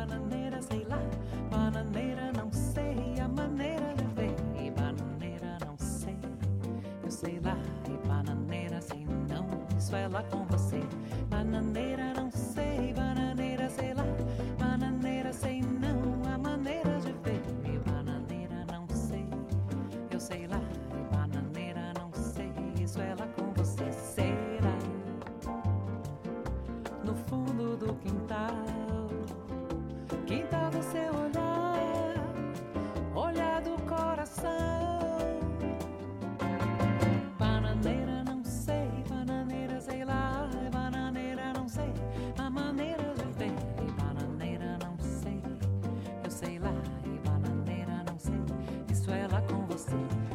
bananeira, sei lá. Bananeira, não sei a maneira de ver. E bananeira, não sei, eu sei lá. E bananeira, sei não, isso é lá com você. Bananeira, não sei, bananeira, sei lá. Bananeira, sei não, a maneira de ver. E bananeira, não sei, eu sei lá. E bananeira, não sei, isso é lá com você. Será no fundo do quintal, quintal do seu olhar, olhar do coração. Bananeira, não sei, bananeira, sei lá. Bananeira, não sei, a maneira de ver. E bananeira, não sei, eu sei lá. E bananeira, não sei, isso é lá com você.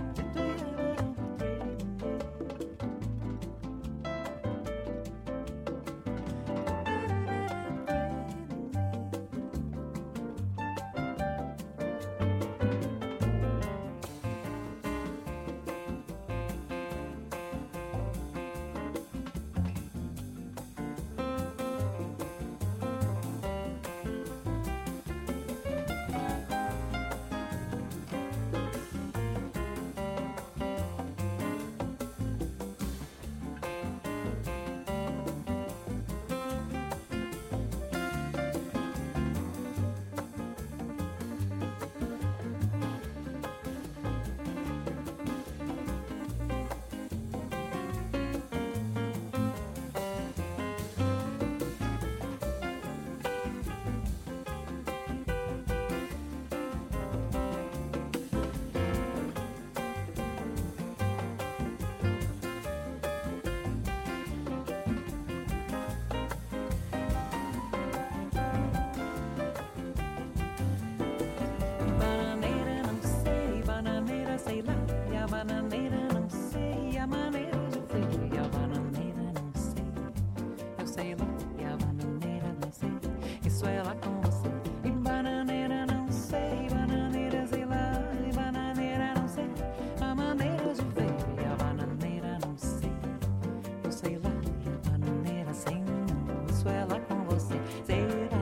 Bananeira, não sei, bananeira, sei lá. E a bananeira, não sei, a maneira de ver. E a bananeira, não sei, eu sei lá. E a bananeira, não sei, isso é lá com você. E bananeira, não sei, bananeira, sei lá. E bananeira, não sei, a maneira de ver. E a bananeira, não sei, eu sei lá. E a bananeira, sei não, isso é lá com você. Será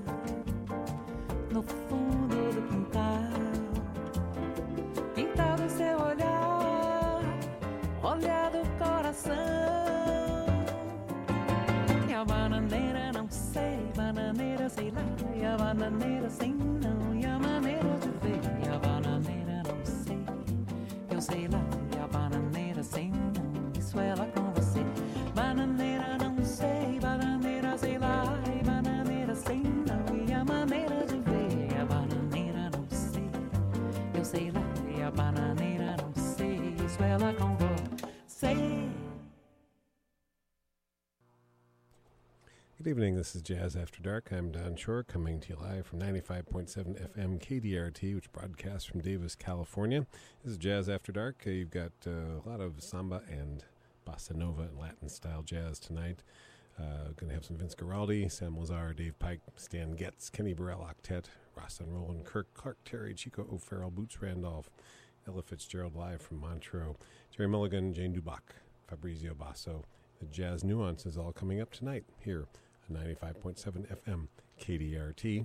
no fundo do quintal, quintal do seu olhar, olhar do coração. E a bananeira, não sei, bananeira, sei lá. E a bananeira, sei não, e a maneira de ver. E a bananeira, não sei, eu sei lá. E a bananeira, sei não, isso é lá com você. Bananeira, não sei, bananeira, sei lá. E bananeira, sei não, e a maneira de ver. E a bananeira, não sei, eu sei lá. E a bananeira, não sei, isso é lá com você. Good evening, this is Jazz After Dark. I'm Don Shore, coming to you live from 95.7 FM KDRT, which broadcasts from Davis, California. This is Jazz After Dark. You've got a lot of samba and bossa nova and Latin-style jazz tonight. Going to have some Vince Guaraldi, Sam Lazar, Dave Pike, Stan Getz, Kenny Burrell Octet, Rostin Roland, Kirk Clark, Terry, Chico O'Farrell, Boots Randolph, Ella Fitzgerald live from Montreux, Jerry Mulligan, Jane Dubach, Fabrizio Basso. The Jazz Nuance is all coming up tonight here on 95.7 FM KDRT.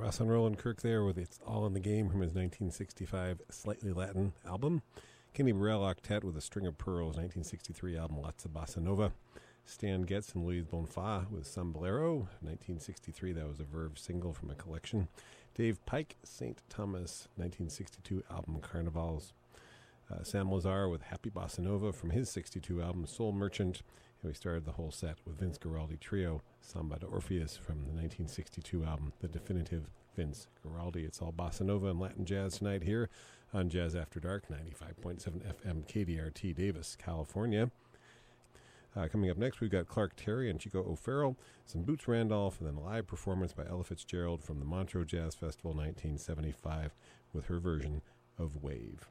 Ross and Roland Kirk there with It's All in the Game from his 1965 Slightly Latin album. Kenny Burrell Octet with A String of Pearls, 1963 album Lots of Bossa Nova. Stan Getz and Louise Bonfa with Sombrero, 1963. That was a Verve single from a collection. Dave Pike, St. Thomas, 1962 album Carnivals. Sam Lazar with Happy Bossa Nova from his 62 album Soul Merchant. And we started the whole set with Vince Guaraldi Trio, Samba de Orpheus from the 1962 album, The Definitive Vince Guaraldi. It's all Bossa Nova and Latin jazz tonight here on Jazz After Dark, 95.7 FM KDRT, Davis, California. Coming up next, we've got Clark Terry and Chico O'Farrell, some Boots Randolph, and then a live performance by Ella Fitzgerald from the Montreux Jazz Festival 1975 with her version of Wave.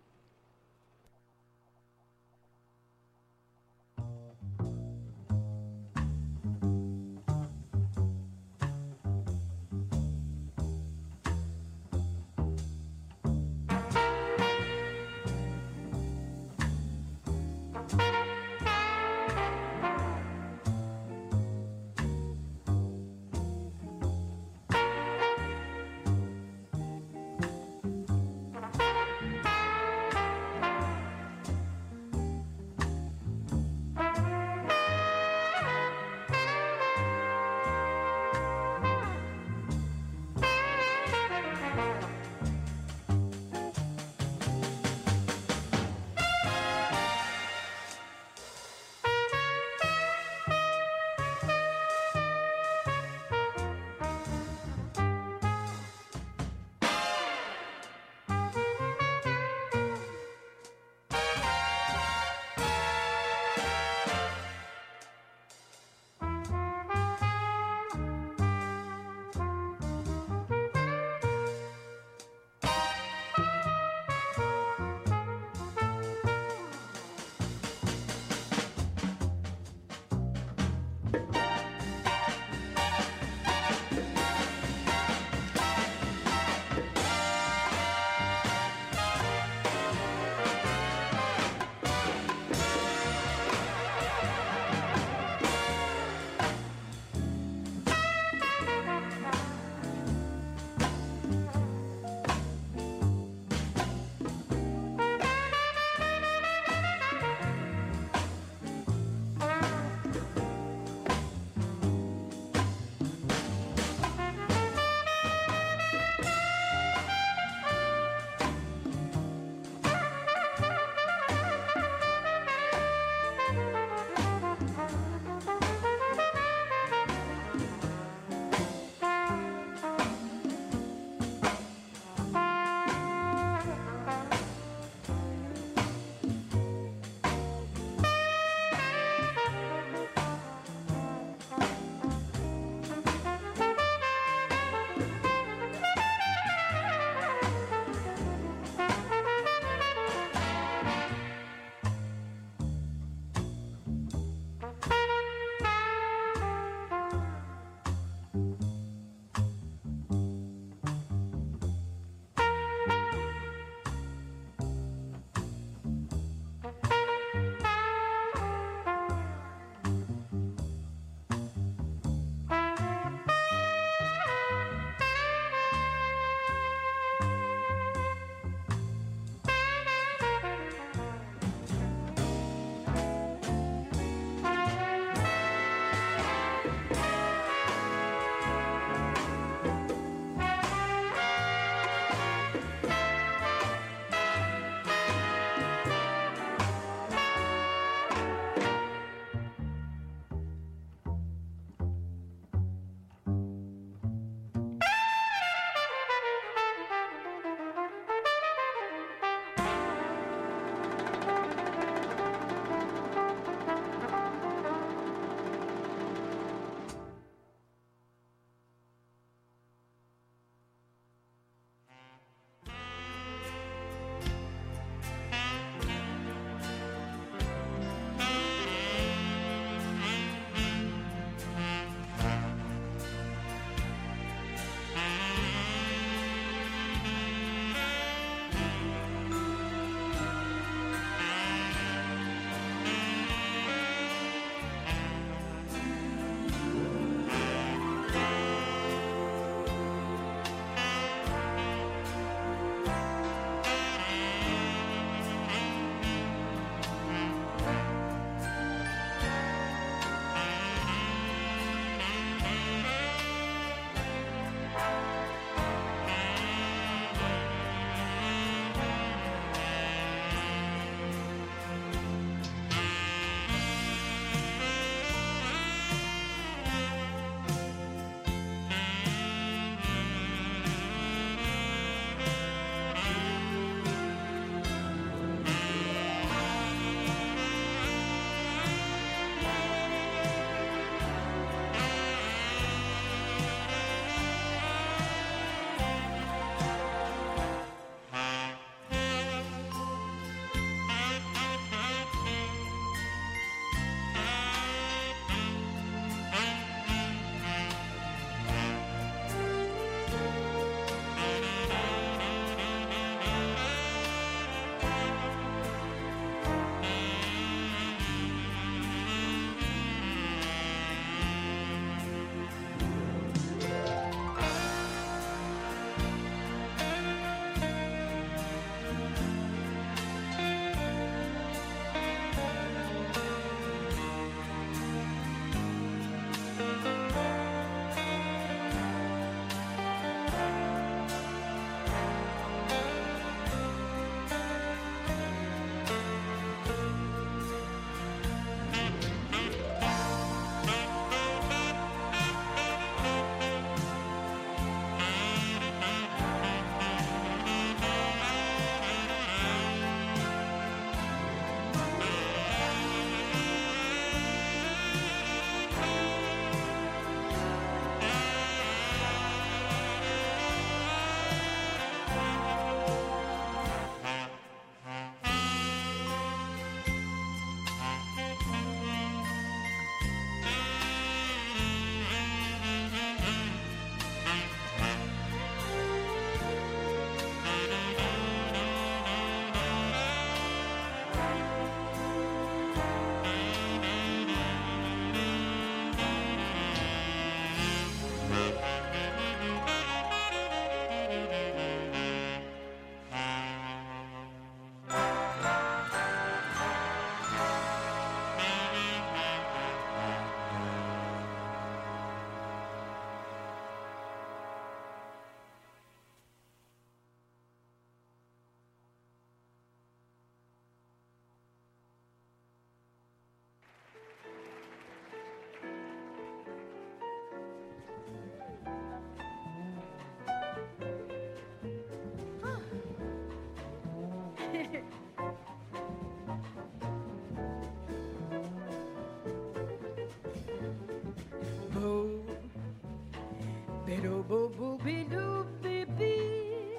Boo, bidoo, boo, boo, bidoo, bee, bee.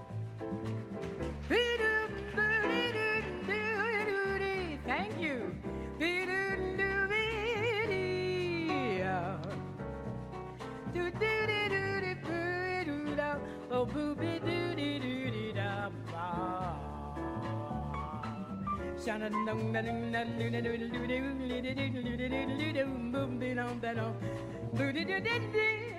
Bidoo, boo, doo, doo, doo, dee. Thank you. Bidoo, doo, bee, dee. Doo, doo, doo, doo, doo, boo, doo, da. Oh, boo, bee, doo, dee, doo, dee, da, ba. Shannon, dong, da, ding, da, doo, da, doo, doo, doo, doo, doo, doo, doo, doo, doo, doo, boom, dee, dong, da, dong. Boo, doo, doo, doo, doo.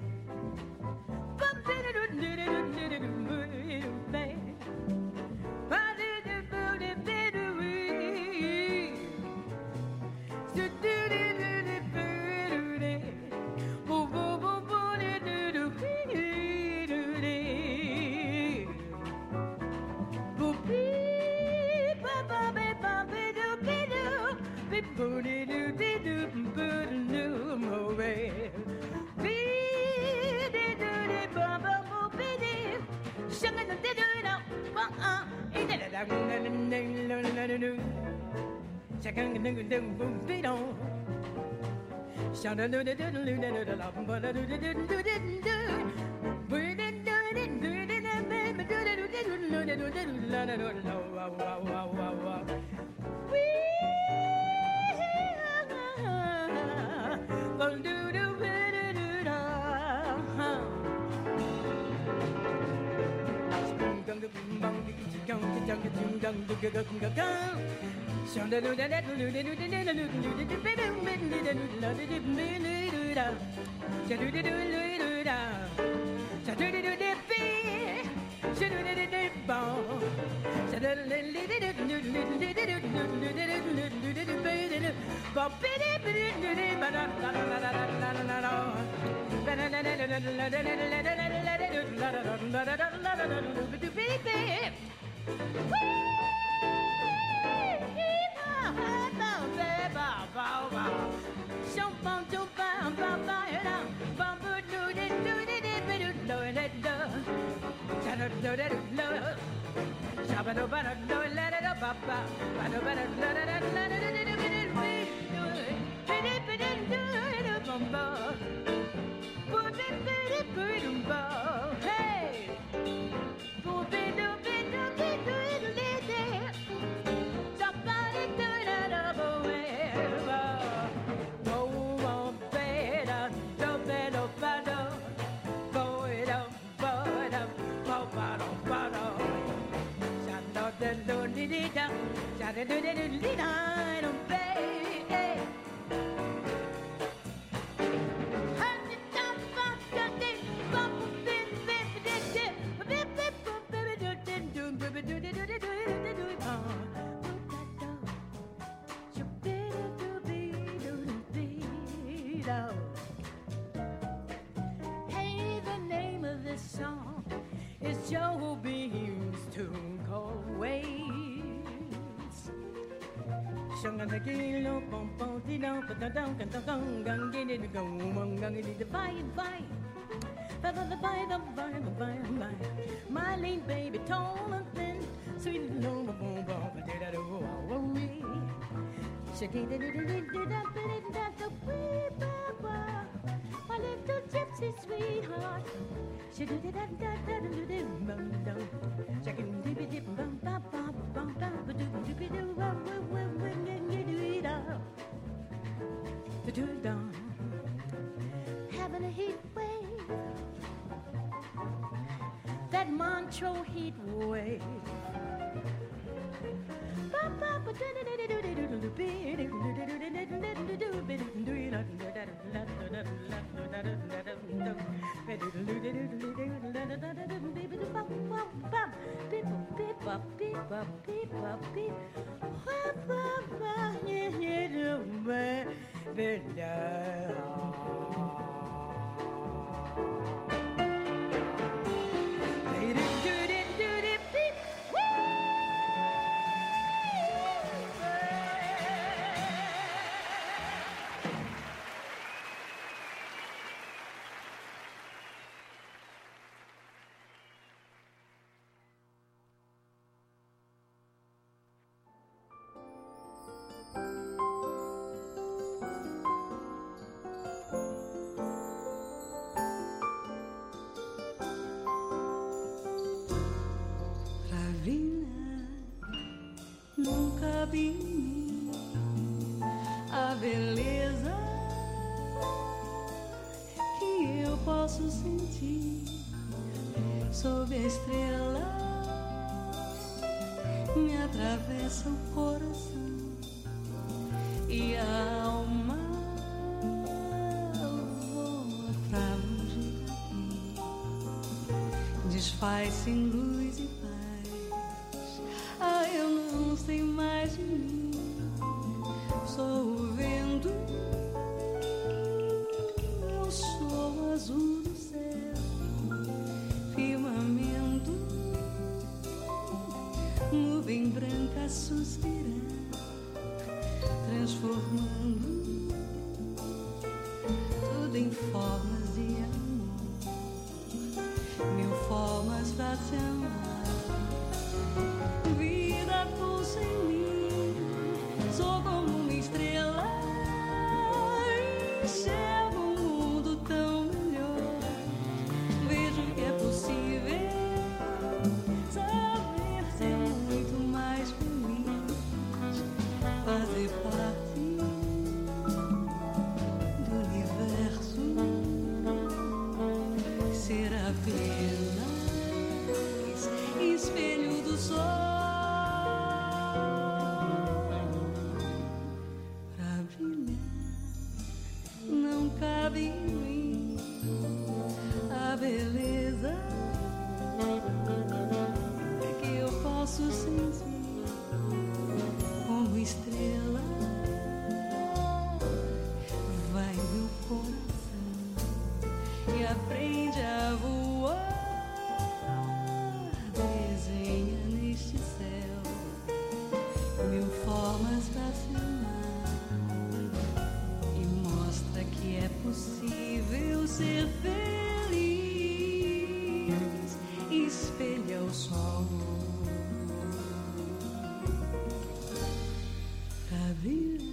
Bum, dee, doo, doo, doo, doo, doo, doo, doo, boo, doo, doo, bang. Ba, doo, doo, boo, doo, doo, doo, wee. Doo, doo, doo, doo, doo, boo, doo, dee. Boo, boo, boo, boo, doo, doo, doo, wee, doo, dee. Boo, bee, ba, ba, ba, ba, bee, doo, bee, doo. Bee, boo, dee, doo, dee, doo, boo, doo, doo, mo, bee. Bee, dee, doo, dee, ba, ba, boo, bee, dee. Shung, dee, doo, doo, da, ba, ee, da, da, da, da, da, da, da, da, da. Shakang, doo, doo, doo, boo, bee, doo. Shang, doo, doo, doo, doo, doo, doo, doo, da, ba, da, doo, doo, doo, doo, doo, doo. Boo, doo, doo, doo, doo, doo, da, ba, ba, doo, doo, doo, doo, doo, doo, doo, doo, la, da, doo, la, wa, wa, wa, wa, wa. Wee, doo, doo, doo, doo, doo, da. Hey! Hey, the name of this song is Joe Beam's tune called Waves. Shanganagilo, pom pom, dino, patadong, cantong, gang, it go, gang, it the bye. My lean baby, tall and thin, sweet little boom, boom, potato, shaking it, my little gypsy sweetheart. Having a heat wave, that Montreux heat wave. cabe em mim a beleza que eu posso sentir sob a estrela. Me atravessa o coração e a alma voa pra longe daqui, desfaz-se em luz e paz. Ah, eu não sei mais de mim, sou o vento, eu sou o azul do céu, firmamento, nuvem branca suspirando, transformando tudo em formas de amor, mil formas pra se amar. Vida pulsa em mim, sou como uma estrela, enxergo um mundo tão melhor, vejo que é possível saber ser muito mais feliz, fazer parte do universo, ser apenas espelho do sol, pra brilhar não cabe em mim a beleza que eu posso sentir como estrela. Vai meu coração e aprende a voar, desenha neste céu mil formas pra se amar e mostra que é possível ser feliz, espelha o sol pra brilhar.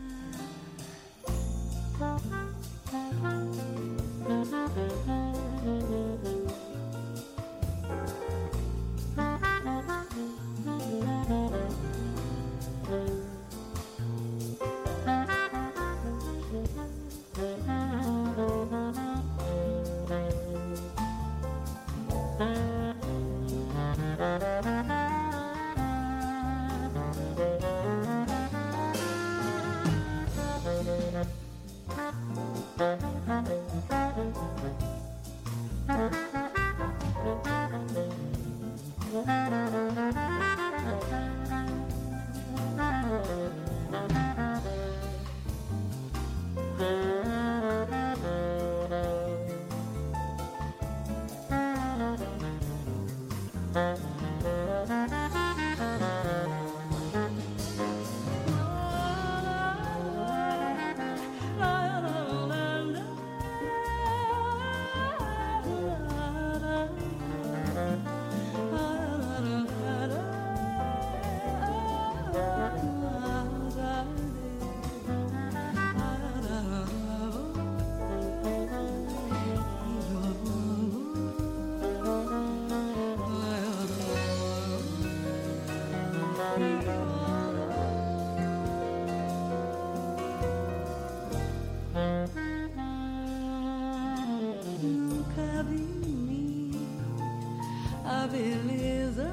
Não cabe em mim a beleza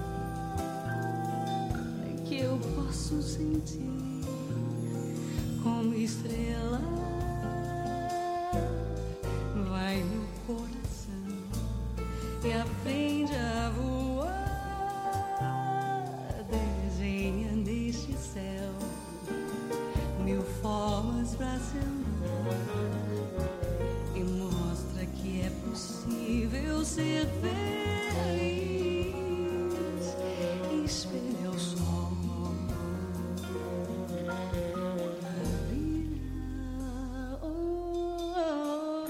que eu posso sentir como estrela. Vai meu coração e aprende a voar, desenha neste céu mil formas pra se amar e mostra que é possível ser feliz, espelha o sol pra brilhar. Oh, oh,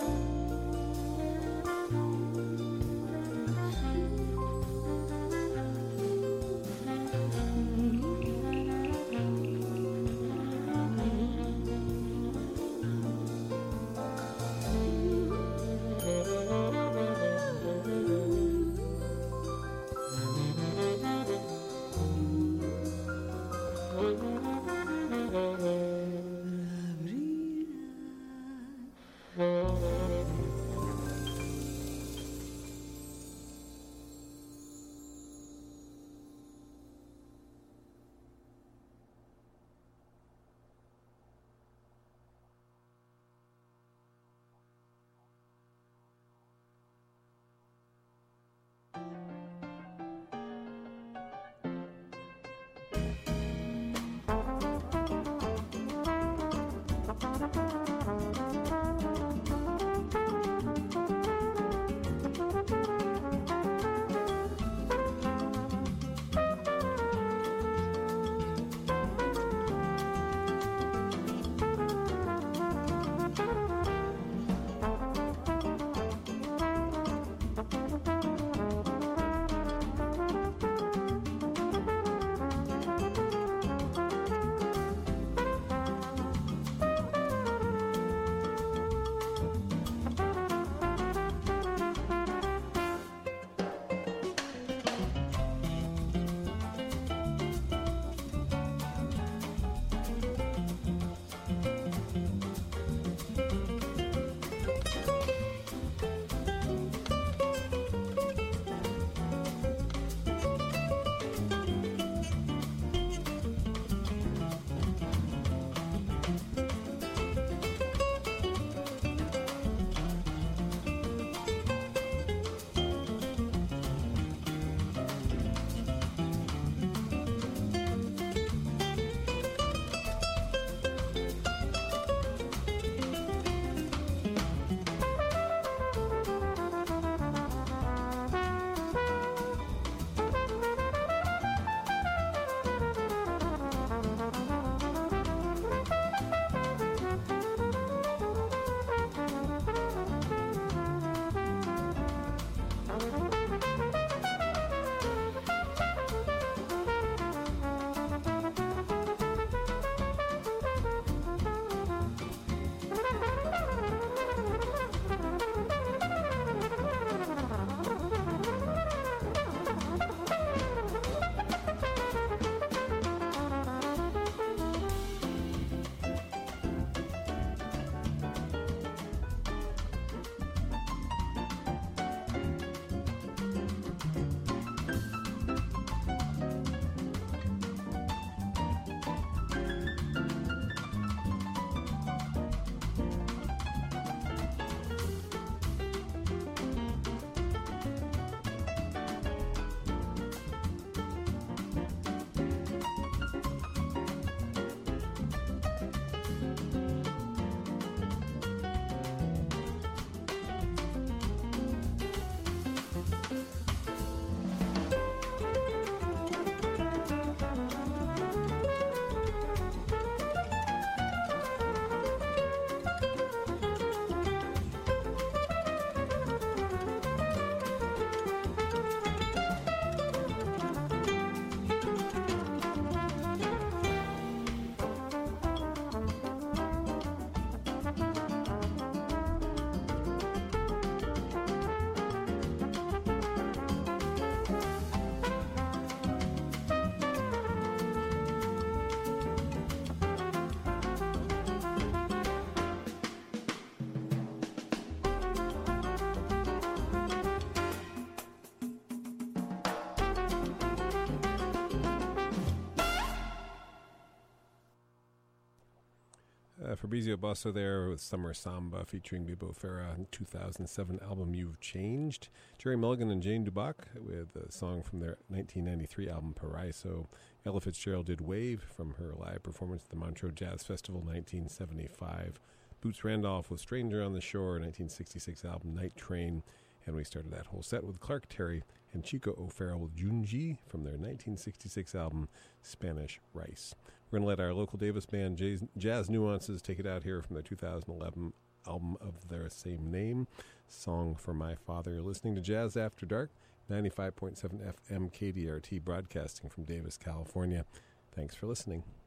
oh. Fabrizio Bosso there with Summer Samba featuring Bibo Farah, 2007 album You've Changed. Jerry Mulligan and Jane Duboc with a song from their 1993 album Paraiso. Ella Fitzgerald did Wave from her live performance at the Montreux Jazz Festival 1975. Boots Randolph with Stranger on the Shore, 1966 album Night Train. And we started that whole set with Clark Terry and Chico O'Farrell with Junji from their 1966 album Spanish Rice. We're going to let our local Davis band Jazz Nuances take it out here from their 2011 album of their same name, Song for My Father. You're listening to Jazz After Dark, 95.7 FM KDRT, broadcasting from Davis, California. Thanks for listening.